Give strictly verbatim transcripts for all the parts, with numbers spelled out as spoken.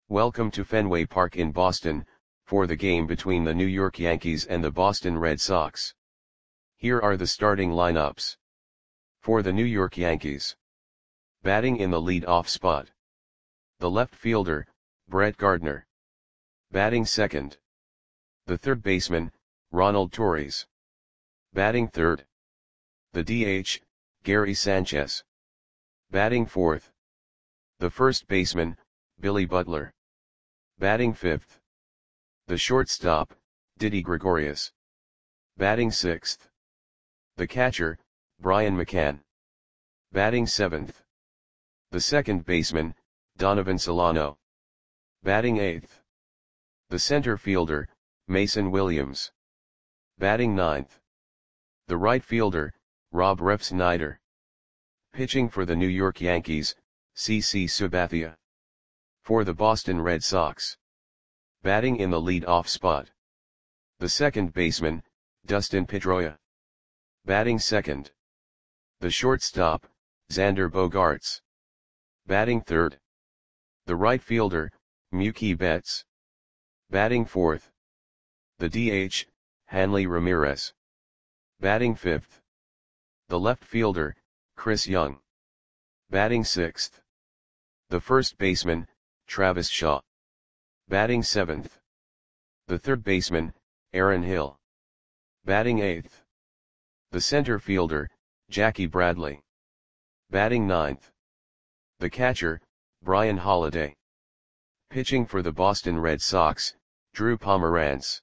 Welcome to Fenway Park in Boston, for the game between the New York Yankees and the Boston Red Sox. Here are the starting lineups. For the New York Yankees. Batting in the lead-off spot. The left fielder, Brett Gardner. Batting second. The third baseman, Ronald Torres. Batting third. The D H, Gary Sanchez. Batting fourth. The first baseman, Billy Butler. Batting fifth. The shortstop, Didi Gregorius. Batting sixth. The catcher, Brian McCann. Batting seventh. The second baseman, Donovan Solano. Batting eighth. The center fielder, Mason Williams. Batting ninth. The right fielder, Rob Refsnyder. Pitching for the New York Yankees, C C Sabathia. For the Boston Red Sox. Batting in the lead-off spot. The second baseman, Dustin Pedroia. Batting second. The shortstop, Xander Bogaerts. Batting third. The right fielder, Mookie Betts. Batting fourth. The D H, Hanley Ramirez. Batting fifth. The left fielder, Chris Young. Batting sixth. The first baseman, Travis Shaw. Batting seventh. The third baseman, Aaron Hill. Batting eighth. The center fielder, Jackie Bradley. Batting ninth. The catcher, Brian Holliday. Pitching for the Boston Red Sox, Drew Pomeranz.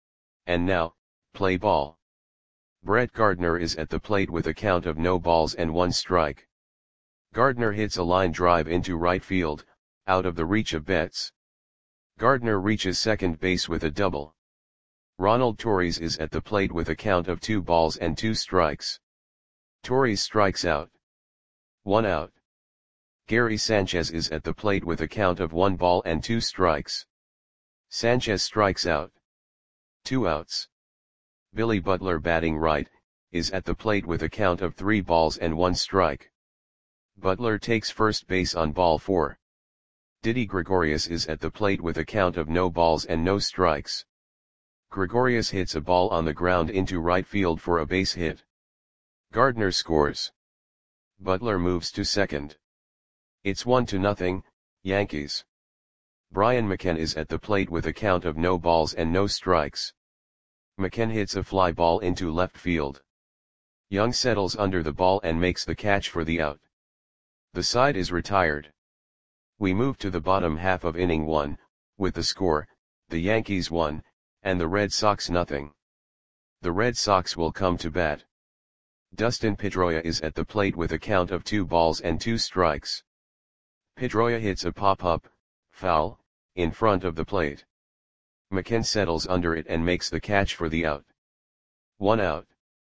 And now, play ball. Brett Gardner is at the plate with a count of no balls and one strike. Gardner hits a line drive into right field, out of the reach of Betts. Gardner reaches second base with a double. Ronald Torres is at the plate with a count of two balls and two strikes. Torres strikes out. One out. Gary Sanchez is at the plate with a count of one ball and two strikes. Sanchez strikes out. Two outs. Billy Butler, batting right, is at the plate with a count of three balls and one strike. Butler takes first base on ball four. Didi Gregorius is at the plate with a count of no balls and no strikes. Gregorius hits a ball on the ground into right field for a base hit. Gardner scores. Butler moves to second. It's one to nothing, Yankees. Brian McCann is at the plate with a count of no balls and no strikes. McCann hits a fly ball into left field. Young settles under the ball and makes the catch for the out. The side is retired. We move to the bottom half of inning one, with the score, the Yankees one, and the Red Sox nothing. The Red Sox will come to bat. Dustin Pedroia is at the plate with a count of two balls and two strikes. Pedroia hits a pop-up, foul, in front of the plate. McCann settles under it and makes the catch for the out. One out.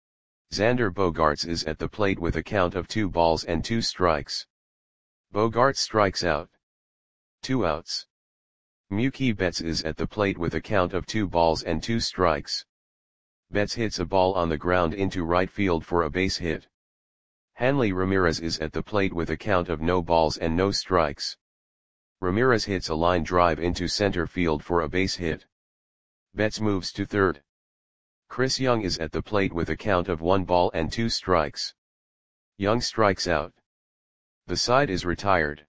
Xander Bogaerts is at the plate with a count of two balls and two strikes. Bogaerts strikes out. Two outs. Mookie Betts is at the plate with a count of two balls and two strikes. Betts hits a ball on the ground into right field for a base hit. Hanley Ramirez is at the plate with a count of no balls and no strikes. Ramirez hits a line drive into center field for a base hit. Betts moves to third. Chris Young is at the plate with a count of one ball and two strikes. Young strikes out. The side is retired.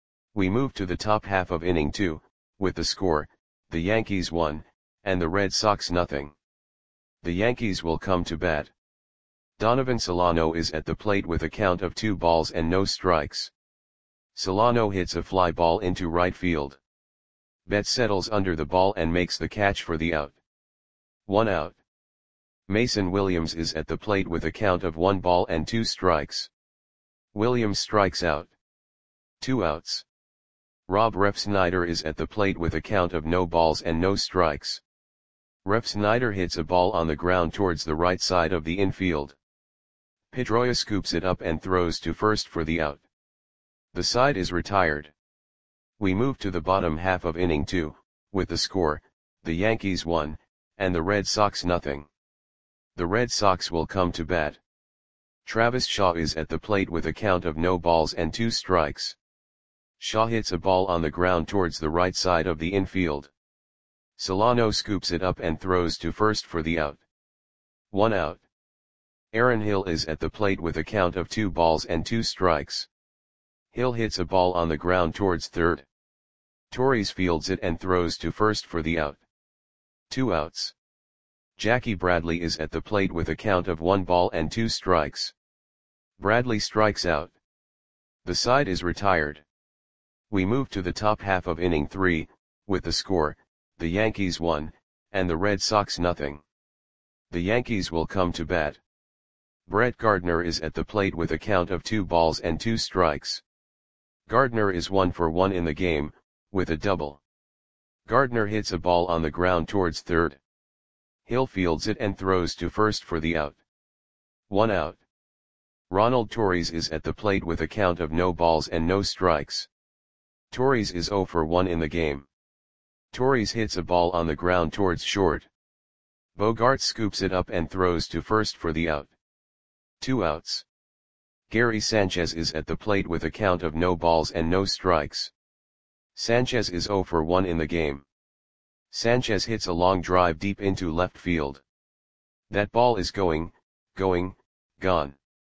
We move to the top half of inning two, with the score, the Yankees one, and the Red Sox nothing. The Yankees will come to bat. Donovan Solano is at the plate with a count of two balls and no strikes. Solano hits a fly ball into right field. Betts settles under the ball and makes the catch for the out. One out. Mason Williams is at the plate with a count of one ball and two strikes. Williams strikes out. Two outs. Rob Refsnyder is at the plate with a count of no balls and no strikes. Refsnyder hits a ball on the ground towards the right side of the infield. Pedroia scoops it up and throws to first for the out. The side is retired. We move to the bottom half of inning two, with the score, the Yankees one, and the Red Sox nothing. The Red Sox will come to bat. Travis Shaw is at the plate with a count of no balls and two strikes. Shaw hits a ball on the ground towards the right side of the infield. Solano scoops it up and throws to first for the out. One out. Aaron Hill is at the plate with a count of two balls and two strikes. Hill hits a ball on the ground towards third. Torres fields it and throws to first for the out. Two outs. Jackie Bradley is at the plate with a count of one ball and two strikes. Bradley strikes out. The side is retired. We move to the top half of inning three, with the score, the Yankees one, and the Red Sox nothing. The Yankees will come to bat. Brett Gardner is at the plate with a count of two balls and two strikes. Gardner is one for one in the game, with a double. Gardner hits a ball on the ground towards third. Hill fields it and throws to first for the out. One out. Ronald Torres is at the plate with a count of no balls and no strikes. Torres is zero for one in the game. Torres hits a ball on the ground towards short. Bogaerts scoops it up and throws to first for the out. Two outs. Gary Sanchez is at the plate with a count of no balls and no strikes. Sanchez is zero for one in the game. Sanchez hits a long drive deep into left field. That ball is going, going, gone.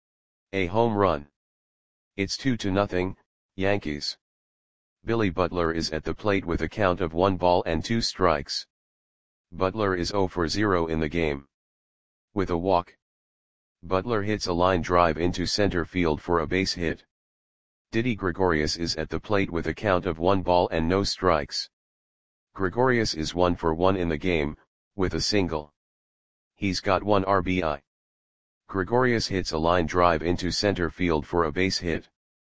A home run. It's two to nothing, Yankees. Billy Butler is at the plate with a count of one ball and two strikes. Butler is zero for zero in the game. With a walk. Butler hits a line drive into center field for a base hit. Didi Gregorius is at the plate with a count of one ball and no strikes. Gregorius is one for one in the game, with a single. He's got one R B I. Gregorius hits a line drive into center field for a base hit.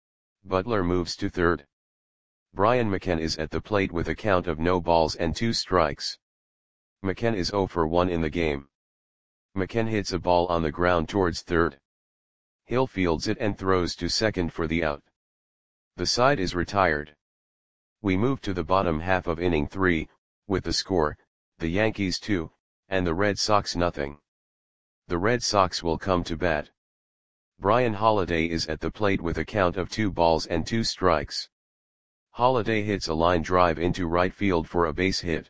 Butler moves to third. Brian McCann is at the plate with a count of no balls and two strikes. McCann is zero for one in the game. McCann hits a ball on the ground towards third. Hill fields it and throws to second for the out. The side is retired. We move to the bottom half of inning three, with the score, the Yankees two, and the Red Sox nothing. The Red Sox will come to bat. Brian Holiday is at the plate with a count of two balls and two strikes. Holiday hits a line drive into right field for a base hit.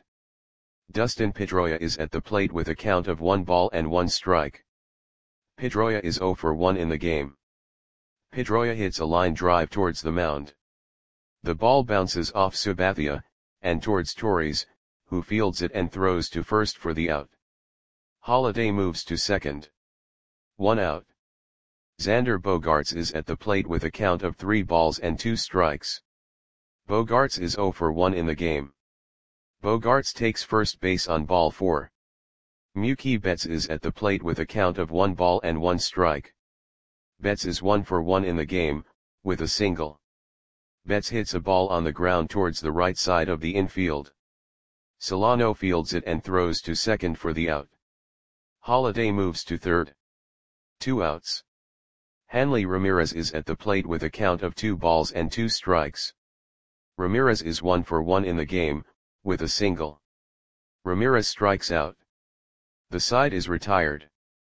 Dustin Pedroia is at the plate with a count of one ball and one strike. Pedroia is zero for one in the game. Pedroia hits a line drive towards the mound. The ball bounces off Sabathia, and towards Torres, who fields it and throws to first for the out. Holiday moves to second. One out. Xander Bogaerts is at the plate with a count of three balls and two strikes. Bogaerts is zero for one in the game. Bogaerts takes first base on ball four. Mookie Betts is at the plate with a count of one ball and one strike. Betts is one for one in the game, with a single. Betts hits a ball on the ground towards the right side of the infield. Solano fields it and throws to second for the out. Holiday moves to third. Two outs. Hanley Ramirez is at the plate with a count of two balls and two strikes. Ramirez is one for one in the game, with a single. Ramirez strikes out. The side is retired.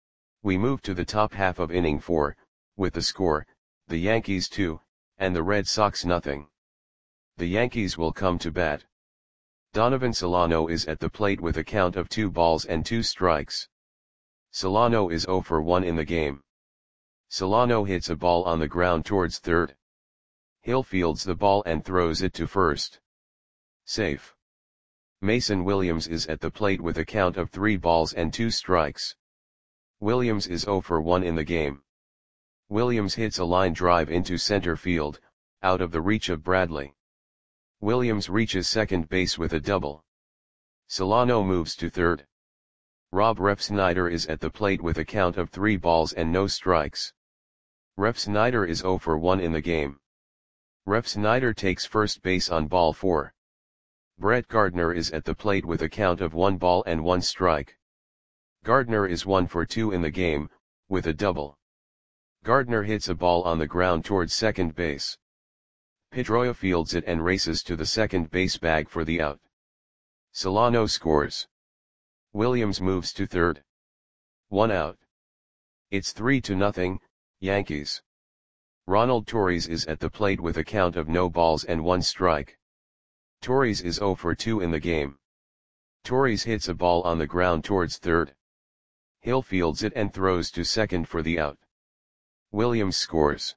We move to the top half of inning four, with the score, the Yankees two, and the Red Sox nothing. The Yankees will come to bat. Donovan Solano is at the plate with a count of two balls and two strikes. Solano is zero for one in the game. Solano hits a ball on the ground towards third. Hill fields the ball and throws it to first. Safe. Mason Williams is at the plate with a count of three balls and two strikes. Williams is zero for one in the game. Williams hits a line drive into center field, out of the reach of Bradley. Williams reaches second base with a double. Solano moves to third. Rob Refsnyder is at the plate with a count of three balls and no strikes. Refsnyder is zero for one in the game. Refsnyder takes first base on ball four. Brett Gardner is at the plate with a count of one ball and one strike. Gardner is one for two in the game, with a double. Gardner hits a ball on the ground towards second base. Pedroia fields it and races to the second base bag for the out. Solano scores. Williams moves to third. One out. It's three to nothing, Yankees. Ronald Torres is at the plate with a count of no balls and one strike. Torres is zero for two in the game. Torres hits a ball on the ground towards third. Hill fields it and throws to second for the out. Williams scores.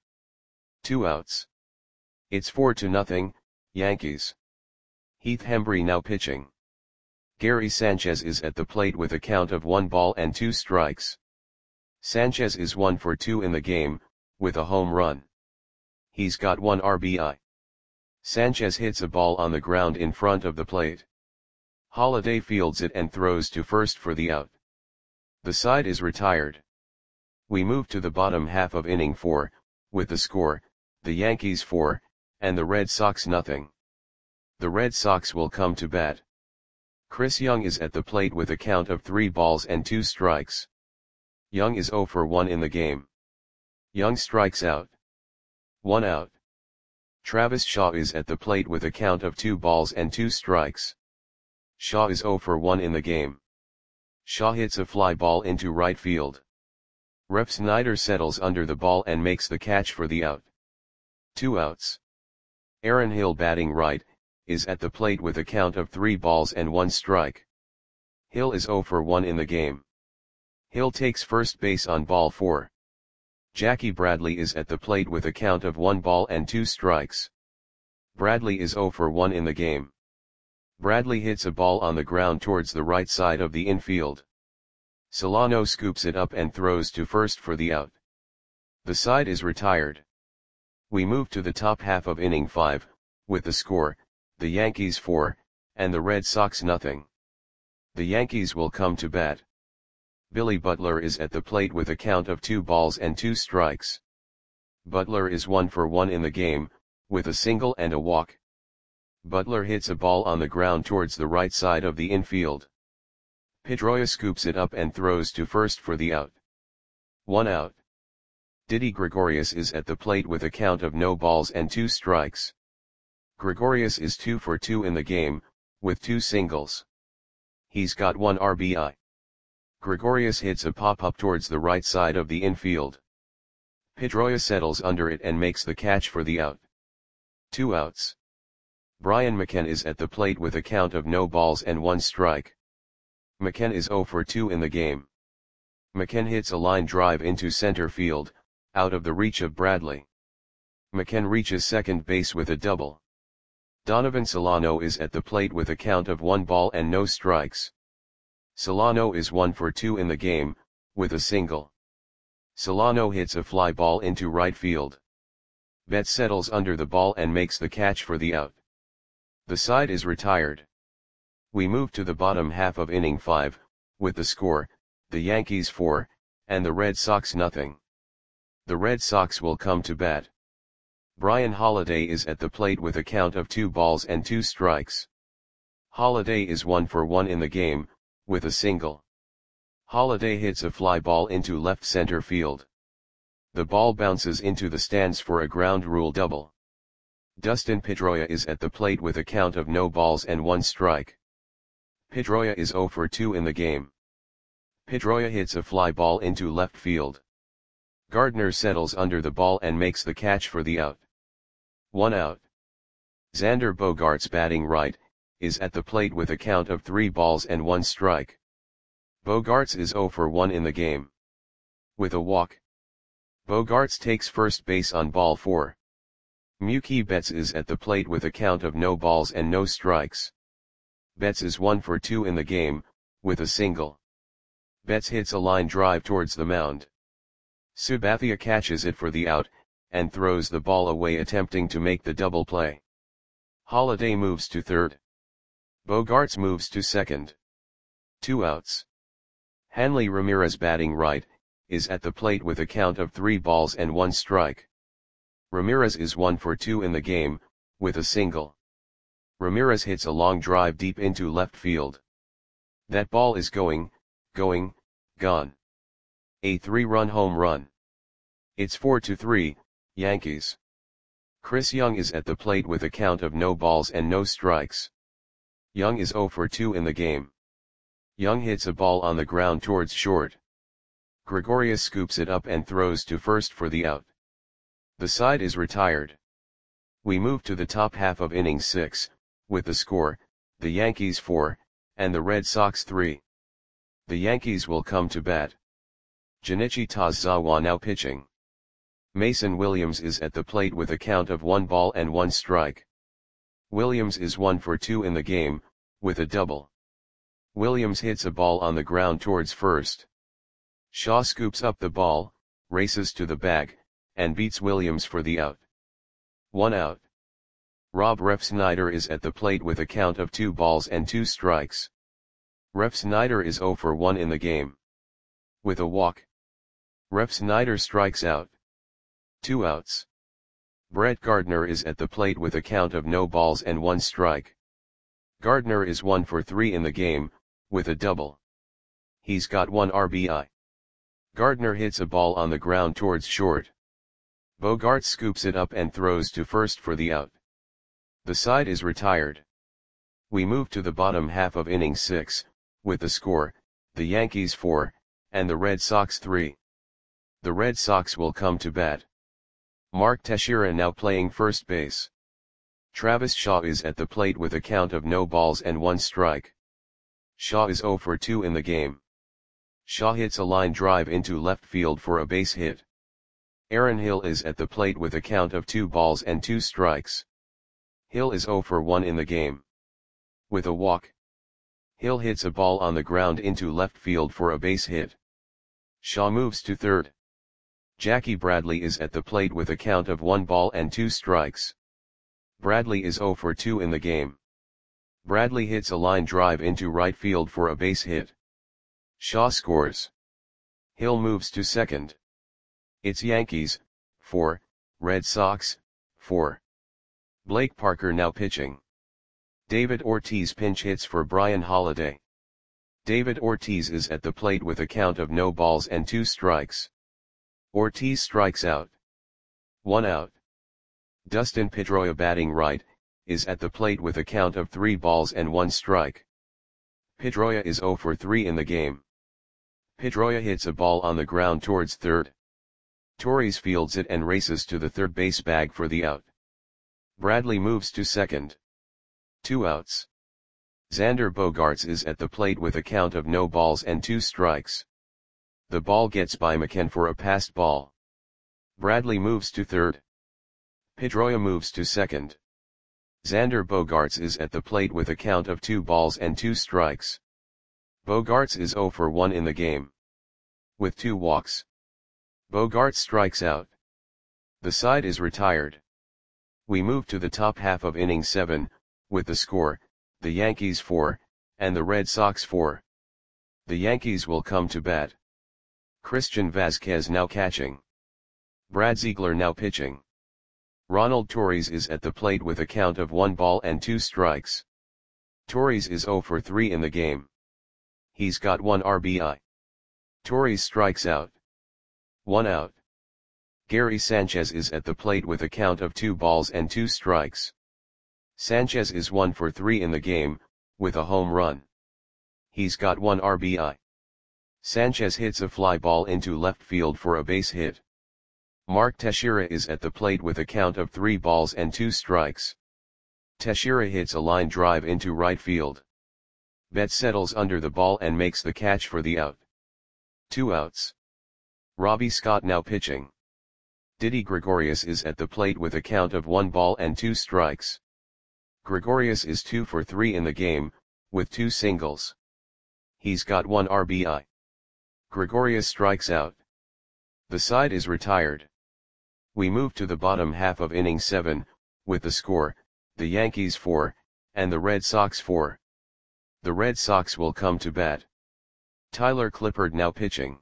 Two outs. It's four to nothing, Yankees. Heath Hembree now pitching. Gary Sanchez is at the plate with a count of one ball and two strikes. Sanchez is one for two in the game, with a home run. He's got one R B I. Sanchez hits a ball on the ground in front of the plate. Holliday fields it and throws to first for the out. The side is retired. We move to the bottom half of inning four, with the score, the Yankees four, and the Red Sox nothing. The Red Sox will come to bat. Chris Young is at the plate with a count of three balls and two strikes. Young is zero for one in the game. Young strikes out. One out. Travis Shaw is at the plate with a count of two balls and two strikes. Shaw is zero for one in the game. Shaw hits a fly ball into right field. Ref Snyder settles under the ball and makes the catch for the out. Two outs. Aaron Hill batting right, is at the plate with a count of three balls and one strike. Hill is zero for one in the game. Hill takes first base on ball four. Jackie Bradley is at the plate with a count of one ball and two strikes. Bradley is zero for one in the game. Bradley hits a ball on the ground towards the right side of the infield. Solano scoops it up and throws to first for the out. The side is retired. We move to the top half of inning five, with the score, the Yankees four, and the Red Sox nothing. The Yankees will come to bat. Billy Butler is at the plate with a count of two balls and two strikes. Butler is one for one in the game, with a single and a walk. Butler hits a ball on the ground towards the right side of the infield. Pedroia scoops it up and throws to first for the out. One out. Didi Gregorius is at the plate with a count of no balls and two strikes. Gregorius is two for two in the game, with two singles. He's got one R B I. Gregorius hits a pop-up towards the right side of the infield. Pedroia settles under it and makes the catch for the out. Two outs. Brian McKenna is at the plate with a count of no balls and one strike. McKenna is zero for two in the game. McKenna hits a line drive into center field, out of the reach of Bradley. McKenna reaches second base with a double. Donovan Solano is at the plate with a count of one ball and no strikes. Solano is one for two in the game, with a single. Solano hits a fly ball into right field. Betts settles under the ball and makes the catch for the out. The side is retired. We move to the bottom half of inning five, with the score, the Yankees four, and the Red Sox nothing. The Red Sox will come to bat. Brian Holliday is at the plate with a count of two balls and two strikes. Holliday is one for one in the game, with a single. Holliday hits a fly ball into left center field. The ball bounces into the stands for a ground rule double. Dustin Pedroia is at the plate with a count of no balls and one strike. Pedroia is zero for two in the game. Pedroia hits a fly ball into left field. Gardner settles under the ball and makes the catch for the out. One out. Xander Bogaerts batting right, is at the plate with a count of three balls and one strike. Bogaerts is zero for one in the game. With a walk. Bogaerts takes first base on ball four. Mookie Betts is at the plate with a count of no balls and no strikes. Betts is one for two in the game, with a single. Betts hits a line drive towards the mound. Sabathia catches it for the out, and throws the ball away attempting to make the double play. Holliday moves to third. Bogaerts moves to second. Two outs. Hanley Ramirez batting right, is at the plate with a count of three balls and one strike. Ramirez is one for two in the game, with a single. Ramirez hits a long drive deep into left field. That ball is going, going, gone. A three-run home run. It's four to three, Yankees. Chris Young is at the plate with a count of no balls and no strikes. Young is zero for two in the game. Young hits a ball on the ground towards short. Gregorius scoops it up and throws to first for the out. The side is retired. We move to the top half of inning six, with the score, the Yankees four, and the Red Sox three. The Yankees will come to bat. Junichi Tazawa now pitching. Mason Williams is at the plate with a count of one ball and one strike. Williams is one for two in the game, with a double. Williams hits a ball on the ground towards first. Shaw scoops up the ball, races to the bag, and beats Williams for the out. One out. Rob Refsnyder is at the plate with a count of two balls and two strikes. Refsnyder is zero for one in the game. With a walk. Refsnyder strikes out. Two outs. Brett Gardner is at the plate with a count of no balls and one strike. Gardner is one for three in the game, with a double. He's got one R B I. Gardner hits a ball on the ground towards short. Bogaerts scoops it up and throws to first for the out. The side is retired. We move to the bottom half of inning six, with the score, the Yankees four, and the Red Sox three. The Red Sox will come to bat. Mark Teixeira now playing first base. Travis Shaw is at the plate with a count of no balls and one strike. Shaw is zero for two in the game. Shaw hits a line drive into left field for a base hit. Aaron Hill is at the plate with a count of two balls and two strikes. Hill is zero for one in the game. With a walk. Hill hits a ball on the ground into left field for a base hit. Shaw moves to third. Jackie Bradley is at the plate with a count of one ball and two strikes. Bradley is zero for two in the game. Bradley hits a line drive into right field for a base hit. Shaw scores. Hill moves to second. It's Yankees, four, Red Sox, four. Blake Parker now pitching. David Ortiz pinch hits for Brian Holiday. David Ortiz is at the plate with a count of no balls and two strikes. Ortiz strikes out. One out. Dustin Pedroia batting right, is at the plate with a count of three balls and one strike. Pedroia is zero for three in the game. Pedroia hits a ball on the ground towards third. Torres fields it and races to the third base bag for the out. Bradley moves to second. Two outs. Xander Bogaerts is at the plate with a count of no balls and two strikes. The ball gets by McCann for a passed ball. Bradley moves to third. Pedroia moves to second. Xander Bogaerts is at the plate with a count of two balls and two strikes. Bogaerts is zero for one in the game. With two walks. Bogaerts strikes out. The side is retired. We move to the top half of inning seven, with the score, the Yankees four, and the Red Sox four. The Yankees will come to bat. Christian Vazquez now catching. Brad Ziegler now pitching. Ronald Torres is at the plate with a count of one ball and two strikes. Torres is zero for three in the game. He's got one R B I. Torres strikes out. One out. Gary Sanchez is at the plate with a count of two balls and two strikes. Sanchez is one for three in the game, with a home run. He's got one R B I. Sanchez hits a fly ball into left field for a base hit. Mark Teixeira is at the plate with a count of three balls and two strikes. Teixeira hits a line drive into right field. Betts settles under the ball and makes the catch for the out. Two outs. Robbie Scott now pitching. Didi Gregorius is at the plate with a count of one ball and two strikes. Gregorius is two for three in the game, with two singles. He's got one R B I. Gregorius strikes out. The side is retired. We move to the bottom half of inning seven, with the score, the Yankees four, and the Red Sox four. The Red Sox will come to bat. Tyler Clippard now pitching.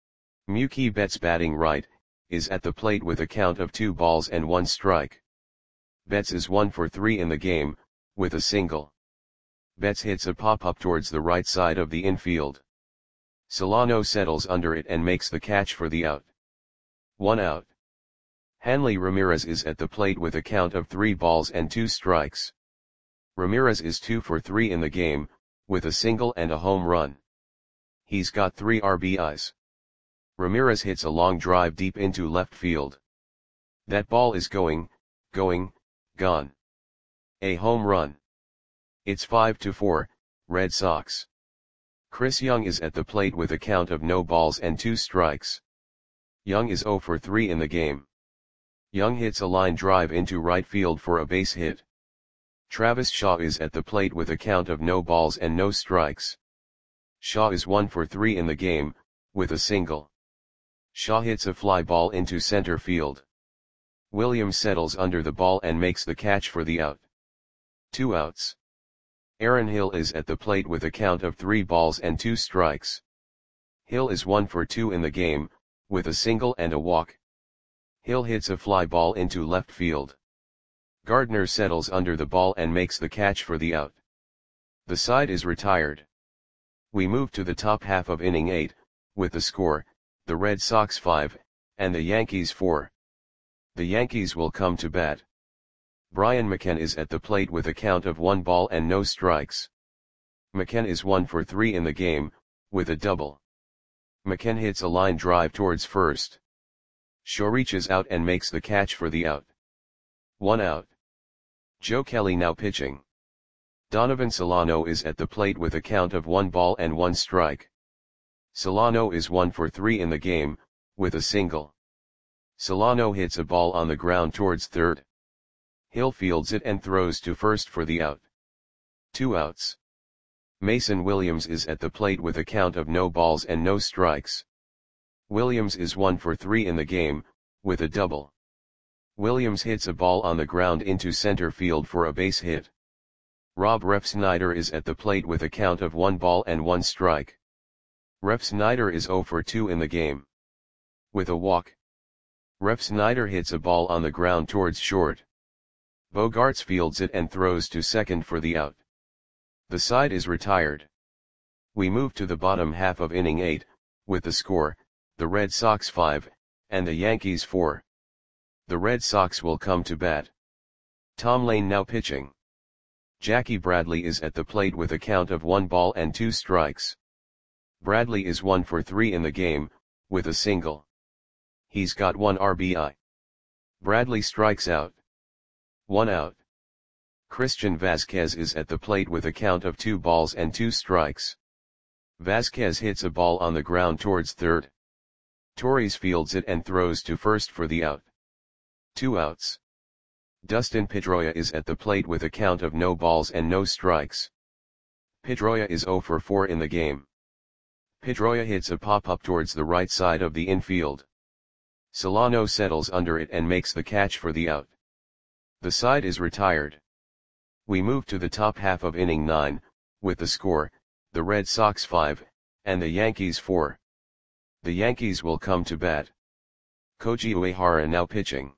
Mookie Betts batting right, is at the plate with a count of two balls and one strike. Betts is one for three in the game, with a single. Betts hits a pop-up towards the right side of the infield. Solano settles under it and makes the catch for the out. One out. Hanley Ramirez is at the plate with a count of three balls and two strikes. Ramirez is two for three in the game, with a single and a home run. He's got three R B Is. Ramirez hits a long drive deep into left field. That ball is going, going, gone. A home run. It's five to four, Red Sox. Chris Young is at the plate with a count of no balls and two strikes. Young is zero for three in the game. Young hits a line drive into right field for a base hit. Travis Shaw is at the plate with a count of no balls and no strikes. Shaw is one for three in the game, with a single. Shaw hits a fly ball into center field. Williams settles under the ball and makes the catch for the out. Two outs. Aaron Hill is at the plate with a count of three balls and two strikes. Hill is one for two in the game, with a single and a walk. Hill hits a fly ball into left field. Gardner settles under the ball and makes the catch for the out. The side is retired. We move to the top half of inning eight, with the score, the Red Sox five, and the Yankees four. The Yankees will come to bat. Brian McKenna is at the plate with a count of one ball and no strikes. McKenna is one for three in the game, with a double. McKenna hits a line drive towards first. Shaw reaches out and makes the catch for the out. One out. Joe Kelly now pitching. Donovan Solano is at the plate with a count of one ball and one strike. Solano is one for three in the game, with a single. Solano hits a ball on the ground towards third. Hill fields it and throws to first for the out. Two outs. Mason Williams is at the plate with a count of no balls and no strikes. Williams is one for three in the game, with a double. Williams hits a ball on the ground into center field for a base hit. Rob Refsnyder is at the plate with a count of one ball and one strike. Refsnyder is zero for two in the game. With a walk. Refsnyder hits a ball on the ground towards short. Bogarts fields it and throws to second for the out. The side is retired. We move to the bottom half of inning eight, with the score, the Red Sox five, and the Yankees four. The Red Sox will come to bat. Tom Lane now pitching. Jackie Bradley is at the plate with a count of one ball and two strikes. Bradley is one for three in the game, with a single. He's got one R B I. Bradley strikes out. One out. Christian Vasquez is at the plate with a count of two balls and two strikes. Vasquez hits a ball on the ground towards third. Torres fields it and throws to first for the out. Two outs. Dustin Pedroia is at the plate with a count of no balls and no strikes. Pedroia is zero for four in the game. Pedroia hits a pop-up towards the right side of the infield. Solano settles under it and makes the catch for the out. The side is retired. We move to the top half of inning nine, with the score, the Red Sox five, and the Yankees four. The Yankees will come to bat. Koji Uehara now pitching.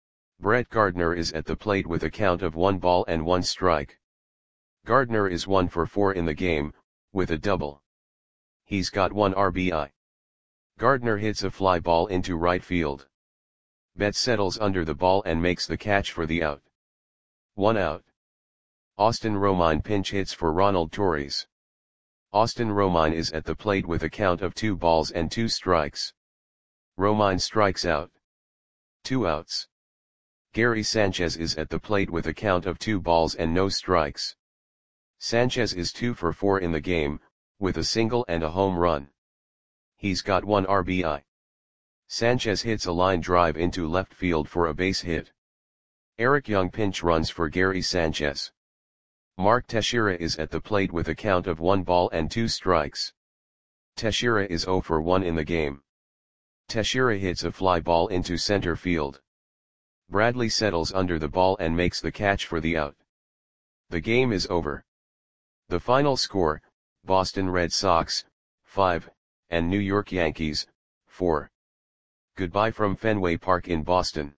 Brett Gardner is at the plate with a count of one ball and one strike. Gardner is one for four in the game, with a double. He's got one R B I. Gardner hits a fly ball into right field. Betts settles under the ball and makes the catch for the out. One out. Austin Romine pinch hits for Ronald Torres. Austin Romine is at the plate with a count of two balls and two strikes. Romine strikes out. Two outs. Gary Sanchez is at the plate with a count of two balls and no strikes. Sanchez is two for four in the game, with a single and a home run. He's got one R B I. Sanchez hits a line drive into left field for a base hit. Eric Young pinch runs for Gary Sanchez. Mark Teixeira is at the plate with a count of one ball and two strikes. Teixeira is zero for one in the game. Teixeira hits a fly ball into center field. Bradley settles under the ball and makes the catch for the out. The game is over. The final score, Boston Red Sox, five, and New York Yankees, four. Goodbye from Fenway Park in Boston.